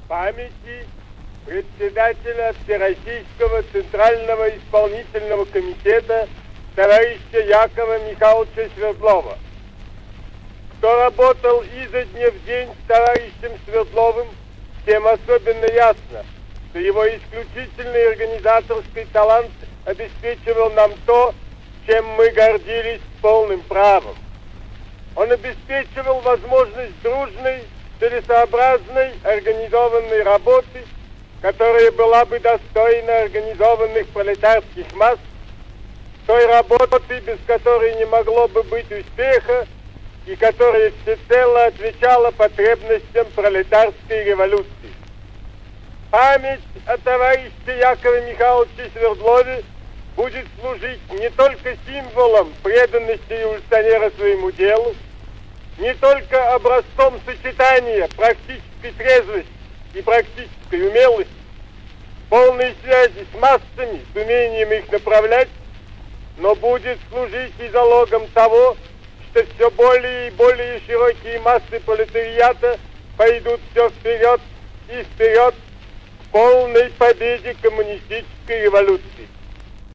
памяти председателя Всероссийского Центрального исполнительного комитета товарища Якова Михайловича Свердлова. Кто работал изо дня в день с товарищем Свердловым, тем особенно ясно, что его исключительный организаторский талант обеспечивал нам то, чем мы гордились полным правом. Он обеспечивал возможность дружной, целесообразной, организованной работы, которая была бы достойна организованных пролетарских масс, той работы, без которой не могло бы быть успеха, и которая всецело отвечала потребностям пролетарской революции. Память о товарище Якове Михайловиче Свердлове будет служить не только символом преданности революционера своему делу, не только образцом сочетания практической трезвости и практической умелости, полной связи с массами, с умением их направлять, но будет служить и залогом того, что все более и более широкие массы пролетариата пойдут все вперед и вперед к полной победе коммунистической революции.